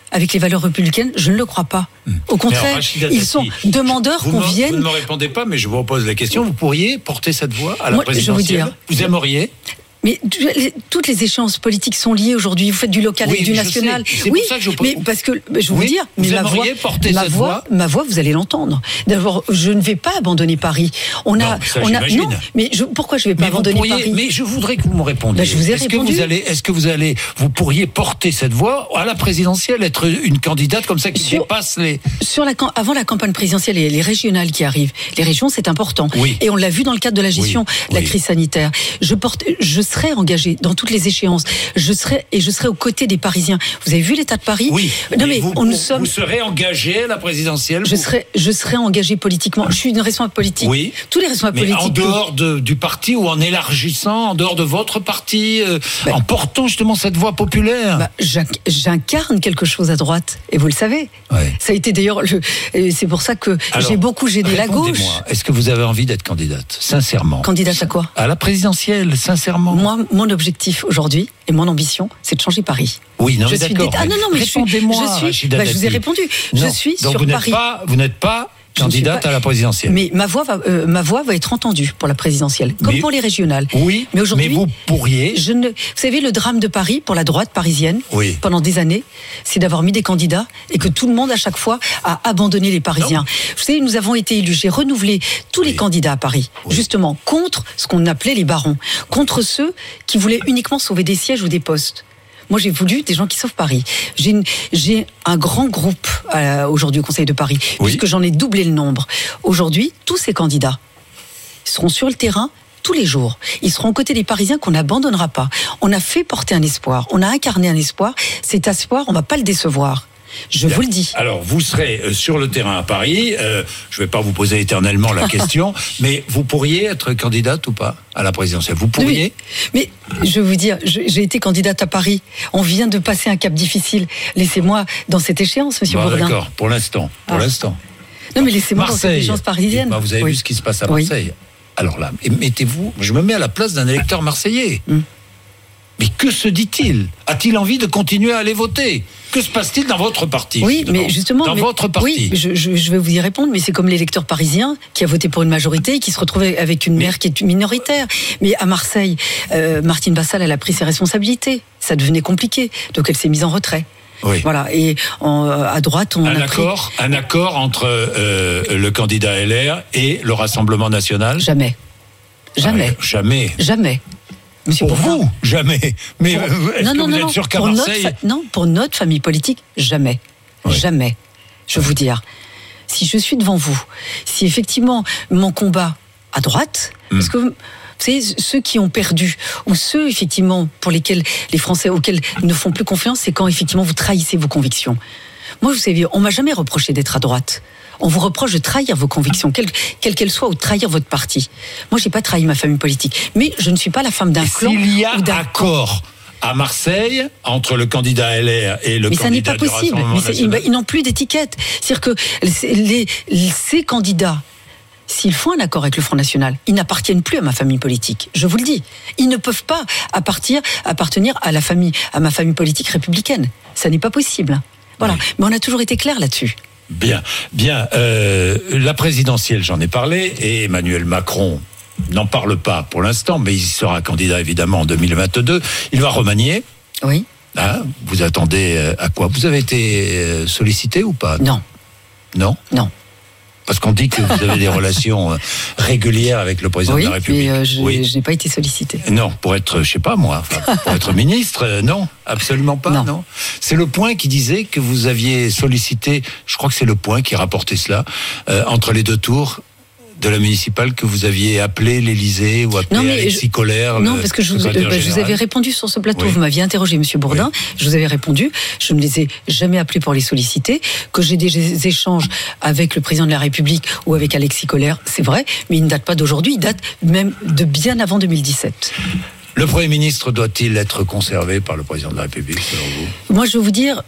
F: avec les valeurs républicaines, je ne le crois pas. Au contraire, alors, ils sont demandeurs qu'on vienne...
C: Vous ne me répondez pas, mais je vous repose la question. Vous pourriez porter cette voix à la Moi, présidentielle? Je vous, dire, vous aimeriez?
F: Mais toutes les échéances politiques sont liées aujourd'hui. Vous faites du local oui, et du national.
C: C'est
F: oui,
C: pour ça que je
F: mais parce que je vais vous
C: oui,
F: dire,
C: vous
F: mais ma voix,
C: porter
F: ma
C: cette
F: voix,
C: voix,
F: ma voix, vous allez l'entendre. D'abord, je ne vais pas abandonner Paris. On a,
C: non, ça,
F: on a, non, mais je, pourquoi je ne vais pas mais abandonner
C: pourriez,
F: Paris?
C: Mais je voudrais que vous me répondiez.
F: Ben, je vous ai
C: est-ce
F: répondu.
C: que vous allez, est-ce que vous allez, vous pourriez porter cette voix à la présidentielle, être une candidate comme ça qui sur, dépasse les.
F: Sur la, avant la campagne présidentielle et les régionales qui arrivent, les régions c'est important.
C: Oui.
F: Et on l'a vu dans le cadre de la gestion
C: oui.
F: de la
C: oui.
F: crise sanitaire. Je porte, je serai engagée dans toutes les échéances. Je serai et je serai aux côtés des Parisiens. Vous avez vu l'état de Paris?
C: Oui.
F: Non mais
C: vous,
F: on nous
C: vous,
F: sommes.
C: Vous serez engagé à la présidentielle?
F: Je serai, je serai engagé politiquement. Je suis une responsable politique.
C: Oui.
F: Tous les responsables
C: mais
F: politiques.
C: En dehors de, du parti ou en élargissant, en dehors de votre parti, euh, ben, en portant justement cette voix populaire.
F: Bah, j'incarne quelque chose à droite et vous le savez.
C: Ouais.
F: Ça a été d'ailleurs le. C'est pour ça que Alors, j'ai beaucoup gêné la gauche.
C: Est-ce que vous avez envie d'être candidate, sincèrement?
F: Candidate à quoi?
C: À la présidentielle, sincèrement.
F: Moi, mon objectif aujourd'hui et mon ambition, c'est de changer Paris.
C: Oui, non,
F: je
C: mais
F: suis
C: d'accord.
F: dé... Ah non, non, mais je suis. Je, suis... Bah, je vous ai répondu.
C: Non.
F: Je suis
C: Donc
F: sur
C: vous
F: Paris.
C: Pas, vous n'êtes pas candidate pas... à la présidentielle.
F: Mais ma voix, va, euh, ma voix va être entendue pour la présidentielle, comme
C: mais...
F: pour les régionales.
C: Oui, mais aujourd'hui, mais vous pourriez.
F: Je ne... Vous savez, le drame de Paris pour la droite parisienne,
C: oui.
F: pendant des années, c'est d'avoir mis des candidats et que tout le monde, à chaque fois, a abandonné les Parisiens. Non. Vous savez, nous avons été élus. J'ai renouvelé tous oui. les candidats à Paris, oui. justement, contre ce qu'on appelait les barons, contre ceux qui voulaient uniquement sauver des sièges ou des postes. Moi, j'ai voulu des gens qui sauvent Paris. J'ai, une, j'ai un grand groupe euh, aujourd'hui au Conseil de Paris, oui. puisque j'en ai doublé le nombre. Aujourd'hui, tous ces candidats seront sur le terrain tous les jours. Ils seront aux côtés des Parisiens qu'on n'abandonnera pas. On a fait porter un espoir, on a incarné un espoir. Cet espoir, on ne va pas le décevoir. Je Bien. vous le dis.
C: Alors, vous serez sur le terrain à Paris. Euh, je ne vais pas vous poser éternellement la question, mais vous pourriez être candidate ou pas à la présidentielle? Vous pourriez?
F: Oui. Mais je vais vous dire, je, j'ai été candidate à Paris. On vient de passer un cap difficile. Laissez-moi dans cette échéance, Monsieur
C: bon,
F: Bourdin.
C: D'accord, pour l'instant. Pour ah. l'instant.
F: Non, mais laissez-moi
C: Marseille.
F: dans cette échéance parisienne.
C: Bah, vous avez
F: oui.
C: vu ce qui se passe à Marseille. Oui. Alors là, mettez-vous. Je me mets à la place d'un électeur marseillais. Mm. Mais que se dit-il? A-t-il envie de continuer à aller voter? Que se passe-t-il dans votre parti?
F: Oui, justement mais justement,
C: dans
F: mais,
C: votre parti.
F: Oui, je, je, je vais vous y répondre, mais c'est comme l'électeur parisien qui a voté pour une majorité et qui se retrouvait avec une mais, maire qui est minoritaire. Mais à Marseille, euh, Martine Bassal, elle a pris ses responsabilités. Ça devenait compliqué, donc elle s'est mise en retrait.
C: Oui.
F: Voilà. Et en, à droite, on
C: un
F: a
C: accord,
F: pris...
C: un accord entre euh, le candidat L R et le Rassemblement national.
F: Jamais. Jamais.
C: Ah, jamais.
F: Jamais. Monsieur
C: pour
F: Bourdin.
C: vous, jamais. Mais
F: pour...
C: est-ce
F: non,
C: que
F: non,
C: vous
F: non,
C: êtes
F: non.
C: sûr qu'à
F: pour
C: Marseille...
F: notre fa... Non, pour notre famille politique, jamais. Oui. Jamais. Je vais vous dire, si je suis devant vous, si effectivement mon combat à droite, hum. parce que vous savez, ceux qui ont perdu, ou ceux effectivement pour lesquels les Français auxquels ne font plus confiance, c'est quand effectivement vous trahissez vos convictions. Moi, vous savez, on m'a jamais reproché d'être à droite. On vous reproche de trahir vos convictions, quelles quelle qu'elles soient, ou de trahir votre parti. Moi, j'ai pas trahi ma famille politique, mais je ne suis pas la femme d'un clan.
C: S'il y a
F: ou d'un
C: accord à Marseille entre le candidat L R et le
F: mais
C: candidat du Rassemblement
F: mais
C: national,
F: ils n'ont plus d'étiquette. C'est-à-dire que les, les, ces candidats, s'ils font un accord avec le Front National, ils n'appartiennent plus à ma famille politique. Je vous le dis. Ils ne peuvent pas appartenir, appartenir à la famille, à ma famille politique républicaine. Ça n'est pas possible. Voilà. Oui. Mais on a toujours été clair là-dessus.
C: Bien, bien. Euh, la présidentielle, j'en ai parlé, et Emmanuel Macron n'en parle pas pour l'instant, mais il sera candidat évidemment en deux mille vingt-deux. Il va remanier.
F: Oui.
C: Hein, vous attendez à quoi? Vous avez été sollicité ou pas?
F: Non.
C: Non?
F: Non.
C: Parce qu'on dit que vous avez des relations régulières avec le président
F: oui,
C: de la République.
F: Mais euh, je, oui, je n'ai pas été sollicité.
C: Non, pour être, je sais pas moi, enfin, pour être ministre, euh, non, absolument pas, non. non. C'est Le Point qui disait que vous aviez sollicité, je crois que c'est Le Point qui rapportait cela, euh, entre les deux tours de la municipale, que vous aviez appelé l'Élysée ou appelé non, Alexis
F: je...
C: Colère.
F: Non, parce que je vous, euh, bah, je vous avais répondu sur ce plateau. Oui. Vous m'aviez interrogé, Monsieur Bourdin. Oui. Je vous avais répondu. Je ne les ai jamais appelés pour les solliciter. Que j'ai des échanges avec le président de la République ou avec Alexis Colère, c'est vrai, mais ils ne datent pas d'aujourd'hui. Ils datent même de bien avant deux mille dix-sept.
C: Le Premier ministre doit-il être conservé par le président de la République, selon vous?
F: Moi, je vais vous dire,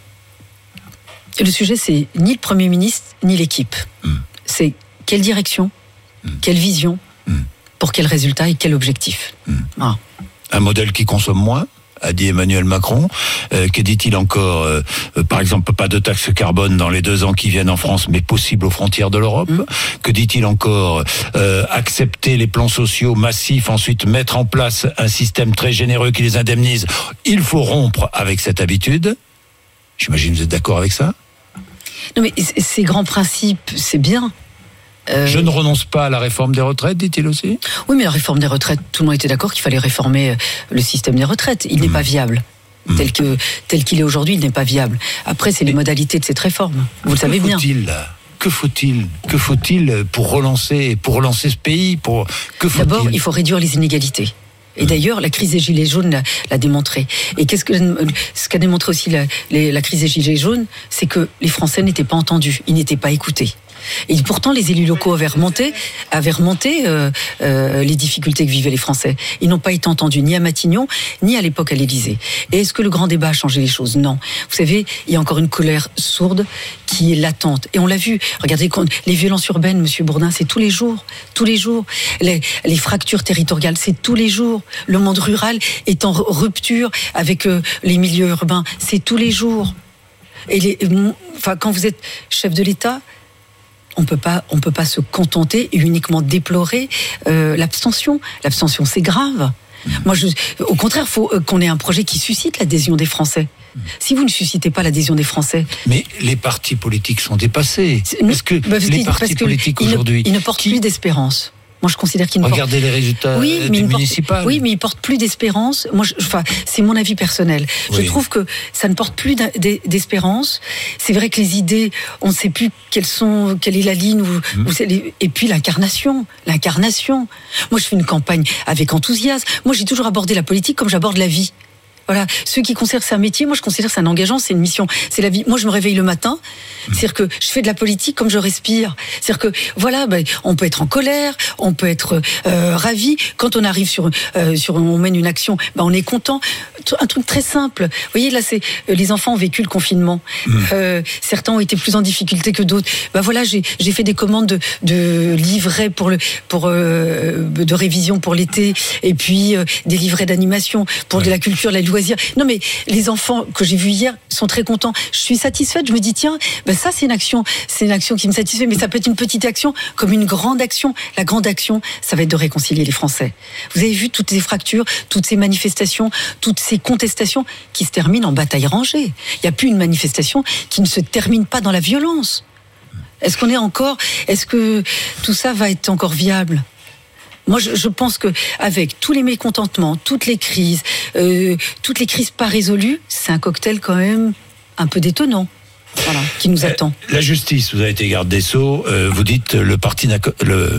F: le sujet, c'est ni le Premier ministre, ni l'équipe. Hum. C'est quelle direction, hum. quelle vision, hum. pour quel résultat et quel objectif.
C: Hum. Ah. Un modèle qui consomme moins, a dit Emmanuel Macron. Euh, que dit-il encore euh, euh, Par exemple, pas de taxe carbone dans les deux ans qui viennent en France, mais possible aux frontières de l'Europe. Mmh. Que dit-il encore euh, Accepter les plans sociaux massifs, ensuite mettre en place un système très généreux qui les indemnise. Il faut rompre avec cette habitude. J'imagine que vous êtes d'accord avec ça ?
F: Non, mais ces grands principes, c'est bien.
C: Euh... Je ne renonce pas à la réforme des retraites, dit-il aussi.
F: Oui, mais la réforme des retraites, tout le monde était d'accord qu'il fallait réformer le système des retraites. Il mmh. n'est pas viable. Mmh. Tel que, tel qu'il est aujourd'hui, il n'est pas viable. Après, c'est les mais modalités de cette réforme. Vous le savez bien.
C: Faut-il Que faut-il Que faut-il pour relancer, pour relancer ce pays pour... Que faut-il
F: D'abord, il faut réduire les inégalités. Et d'ailleurs, la crise des Gilets jaunes l'a, l'a démontré. Et qu'est-ce que ce qu'a démontré aussi la, les, la crise des Gilets jaunes, c'est que les Français n'étaient pas entendus, ils n'étaient pas écoutés. Et pourtant, les élus locaux avaient remonté, avaient remonté euh, euh, les difficultés que vivaient les Français. Ils n'ont pas été entendus ni à Matignon, ni à l'époque à l'Élysée. Et est-ce que le grand débat a changé les choses ? Non. Vous savez, il y a encore une colère sourde qui est latente. Et on l'a vu. Regardez, les violences urbaines, Monsieur Bourdin, c'est tous les jours. Tous les jours. Les, les fractures territoriales, c'est tous les jours. Le monde rural est en rupture avec euh, les milieux urbains. C'est tous les jours. Et les, enfin, quand vous êtes chef de l'État, on peut pas, on peut pas se contenter et uniquement déplorer euh, l'abstention. L'abstention, c'est grave. Mmh. Moi, je, au contraire, faut qu'on ait un projet qui suscite l'adhésion des Français. Mmh. Si vous ne suscitez pas l'adhésion des Français,
C: mais les partis politiques sont dépassés.
F: C'est,
C: Est-ce que
F: bah,
C: les partis politiques
F: ils
C: aujourd'hui,
F: ne, ils ne portent qui... plus d'espérance. Moi, je considère qu'il ne
C: Regardez
F: porte...
C: les résultats
F: oui, mais
C: du
F: porte...
C: municipal.
F: Oui, mais ils portent plus d'espérance. Moi, je... enfin, c'est mon avis personnel. Oui. Je trouve que ça ne porte plus d'espérance. C'est vrai que les idées, on ne sait plus quelles sont, quelle est la ligne. Où... Mmh. Où les... Et puis l'incarnation, l'incarnation. Moi, je fais une campagne avec enthousiasme. Moi, j'ai toujours abordé la politique comme j'aborde la vie. Voilà, ceux qui considèrent que c'est un métier, moi je considère que c'est un engagement, c'est une mission, c'est la vie. Moi je me réveille le matin, c'est-à-dire que je fais de la politique comme je respire. C'est-à-dire que voilà, ben, on peut être en colère, on peut être euh, ravi. Quand on arrive sur, euh, sur, on mène une action, ben, on est content. Un truc très simple. Vous voyez là, c'est les enfants ont vécu le confinement. Mmh. Euh, certains ont été plus en difficulté que d'autres. Ben voilà, j'ai, j'ai fait des commandes de, de livrets pour le, pour euh, de révision pour l'été, et puis euh, des livrets d'animation pour ouais. de la culture, la loisirs. Non mais les enfants que j'ai vus hier sont très contents. Je suis satisfaite. Je me dis tiens, ben ça c'est une action, c'est une action qui me satisfait. Mais ça peut être une petite action comme une grande action. La grande action, ça va être de réconcilier les Français. Vous avez vu toutes ces fractures, toutes ces manifestations, toutes ces contestations qui se terminent en bataille rangée. Il n'y a plus une manifestation qui ne se termine pas dans la violence. Est-ce qu'on est encore, est-ce que tout ça va être encore viable ? Moi, je, je pense que avec tous les mécontentements, toutes les crises, euh, toutes les crises pas résolues, c'est un cocktail quand même un peu détonnant. Voilà, qui nous attend.
C: La justice, vous avez été garde des Sceaux, euh, vous dites le parti le, euh,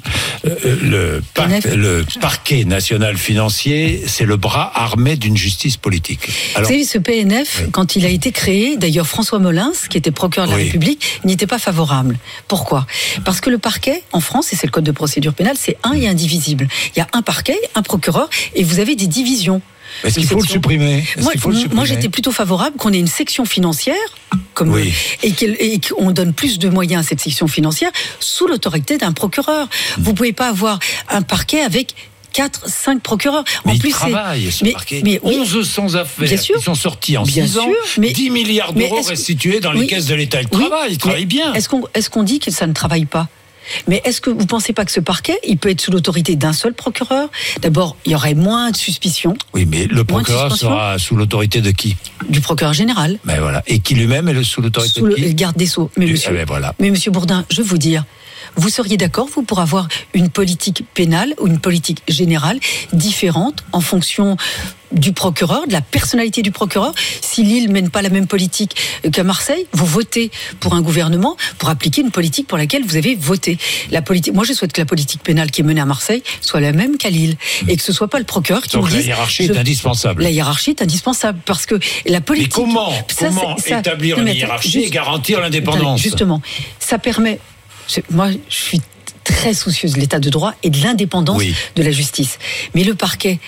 C: le, par, le parquet national financier, c'est le bras armé d'une justice politique.
F: Alors, vous savez, ce P N F, oui. quand il a été créé, d'ailleurs François Molins, qui était procureur de la oui. République, n'y était pas favorable. Pourquoi ? Parce que le parquet, en France, et c'est le code de procédure pénale, c'est un et indivisible. Il y a un parquet, un procureur, et vous avez des divisions.
C: Est-ce qu'il faut le supprimer
F: moi,
C: qu'il faut le supprimer
F: moi, j'étais plutôt favorable qu'on ait une section financière, comme
C: oui.
F: et, et qu'on donne plus de moyens à cette section financière sous l'autorité d'un procureur. Mmh. Vous pouvez pas avoir un parquet avec quatre, cinq procureurs.
C: Mais
F: en
C: il
F: plus,
C: travaille,
F: c'est...
C: ce
F: mais,
C: parquet.
F: Mais, oui.
C: onze cents affaires
F: bien sûr.
C: qui sont sorties en
F: bien
C: six ans,
F: sûr, mais,
C: dix milliards d'euros restitués dans oui. les caisses de l'État. Il oui. travaille, il travaille bien.
F: Est-ce qu'on, est-ce qu'on dit que ça ne travaille pas ? Mais est-ce que vous ne pensez pas que ce parquet, il peut être sous l'autorité d'un seul procureur ? D'abord, il y aurait moins de suspicions.
C: Oui, mais le procureur sera sous l'autorité de qui ?
F: Du procureur général.
C: Mais voilà. Et qui lui-même est sous l'autorité
F: sous
C: de qui ?
F: Le garde des Sceaux. Mais,
C: du...
F: monsieur,
C: ah ben voilà.
F: mais monsieur Bourdin, je vais vous dire, vous seriez d'accord, vous, pour avoir une politique pénale ou une politique générale différente en fonction du procureur, de la personnalité du procureur. Si Lille mène pas la même politique qu'à Marseille, vous votez pour un gouvernement pour appliquer une politique pour laquelle vous avez voté. La politique, moi je souhaite que la politique pénale qui est menée à Marseille soit la même qu'à Lille et que ce soit pas le procureur qui
C: Donc
F: me dise.
C: Donc la hiérarchie
F: je,
C: est indispensable.
F: La hiérarchie est indispensable parce que la politique.
C: Mais comment,
F: ça,
C: comment
F: ça,
C: établir
F: non,
C: une hiérarchie juste, et garantir l'indépendance ?
F: Justement, ça permet. Moi, je suis très soucieuse de l'état de droit et de l'indépendance oui. de la justice. Mais le parquet,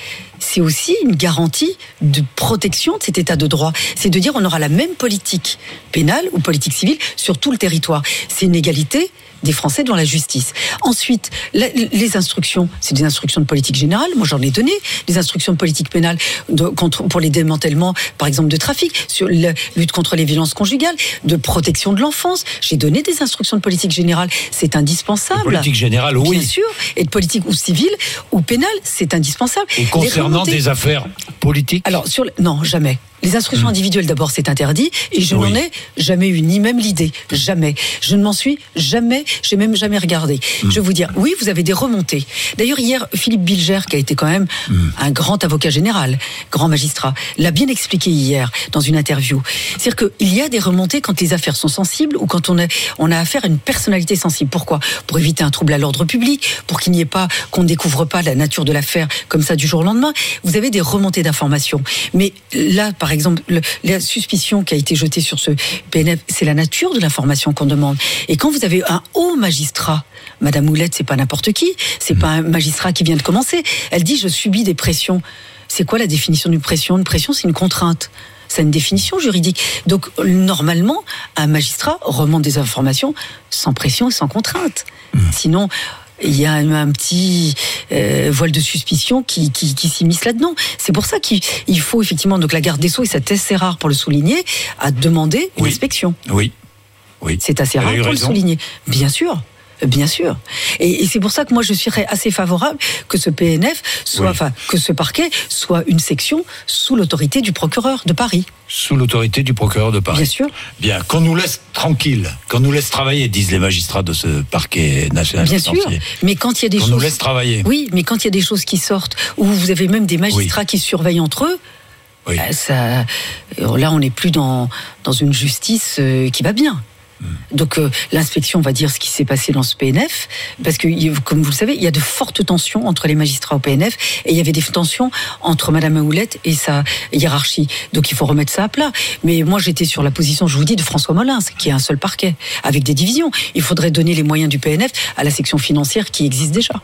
F: c'est aussi une garantie de protection de cet état de droit. C'est de dire on aura la même politique pénale ou politique civile sur tout le territoire. C'est une égalité des Français devant la justice. Ensuite, la, les instructions, c'est des instructions de politique générale. Moi, j'en ai donné des instructions de politique pénale de, contre, pour les démantèlements, par exemple, de trafic, sur la lutte contre les violences conjugales, de protection de l'enfance. J'ai donné des instructions de politique générale. C'est indispensable. De
C: politique générale, oui.
F: Bien sûr. Et de politique ou civile ou pénale, c'est indispensable.
C: Et concernant des affaires politiques?
F: Alors, sur, non, jamais. Les instructions individuelles, d'abord, c'est interdit, et je oui. n'en ai jamais eu, ni même l'idée, jamais. Je ne m'en suis jamais, j'ai même jamais regardé. Mm. Je vais vous dire, oui, vous avez des remontées. D'ailleurs, hier, Philippe Bilger, qui a été quand même mm. un grand avocat général, grand magistrat, l'a bien expliqué hier, dans une interview. C'est-à-dire qu'il y a des remontées quand les affaires sont sensibles, ou quand on a, on a affaire à une personnalité sensible. Pourquoi? Pour éviter un trouble à l'ordre public, pour qu'il n'y ait pas, qu'on ne découvre pas la nature de l'affaire, comme ça, du jour au lendemain. Vous avez des remontées d'informations. Mais là, par Par exemple, le, la suspicion qui a été jetée sur ce P N F, c'est la nature de l'information qu'on demande. Et quand vous avez un haut magistrat, Madame Houlette, c'est pas n'importe qui, c'est mmh. pas un magistrat qui vient de commencer. Elle dit je subis des pressions. C'est quoi la définition d'une pression? Une pression, c'est une contrainte. C'est une définition juridique. Donc, normalement, un magistrat remonte des informations sans pression et sans contrainte. Mmh. Sinon, il y a un petit euh, voile de suspicion qui, qui, qui s'immisce là-dedans. C'est pour ça qu'il il faut effectivement, donc la garde des Sceaux, et c'est assez rare pour le souligner, à demander une
C: oui.
F: inspection.
C: Oui. oui.
F: C'est assez rare pour raison. le souligner. Bien sûr. Bien sûr. Et, et c'est pour ça que moi je serais assez favorable que ce P N F soit, oui. enfin, que ce parquet soit une section sous l'autorité du procureur de Paris.
C: Sous l'autorité du procureur de Paris.
F: Bien sûr.
C: Bien, qu'on nous laisse tranquille, qu'on nous laisse travailler, disent les magistrats de ce parquet national.
F: Bien sûr. Mais quand il y a des
C: qu'on
F: choses.
C: Qu'on nous laisse travailler.
F: Oui, mais quand il y a des choses qui sortent, où vous avez même des magistrats oui. qui surveillent entre eux, oui. ça, là on n'est plus dans, dans une justice qui va bien. Donc euh, l'inspection va dire ce qui s'est passé dans ce P N F, parce que, comme vous le savez, il y a de fortes tensions entre les magistrats au P N F, et il y avait des tensions entre Madame Houlette et sa hiérarchie. Donc il faut remettre ça à plat. Mais moi j'étais sur la position, je vous dis, de François Molins, qui est un seul parquet, avec des divisions. Il faudrait donner les moyens du P N F à la section financière qui existe déjà.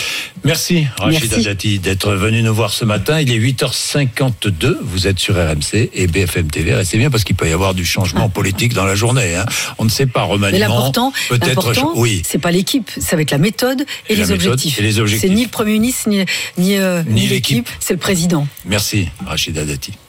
C: Merci Rachida Dati d'être venu nous voir ce matin. Il est huit heures cinquante-deux, vous êtes sur R M C et B F M T V. Restez bien parce qu'il peut y avoir du changement politique dans la journée. Hein. On ne sait pas, remaniement.
F: Mais l'important,
C: peut-être
F: l'important
C: oui.
F: c'est pas l'équipe, ça va être la méthode et, et, les, objectifs.
C: et les objectifs.
F: C'est ni le Premier ministre, ni, ni, euh,
C: ni,
F: ni l'équipe,
C: l'équipe,
F: c'est le président.
C: Merci Rachida Dati.